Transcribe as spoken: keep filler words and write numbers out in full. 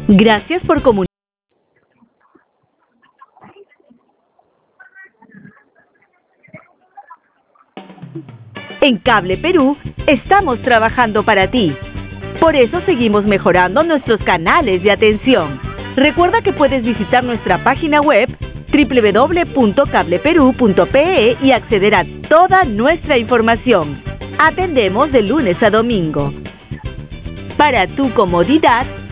Gracias por comunicarse. En Cable Perú estamos trabajando para ti. Por eso seguimos mejorando nuestros canales de atención. Recuerda que puedes visitar nuestra página web doble u doble u doble u punto cable perú punto pe e y acceder a toda nuestra información. Atendemos de lunes a domingo. Para tu comodidad,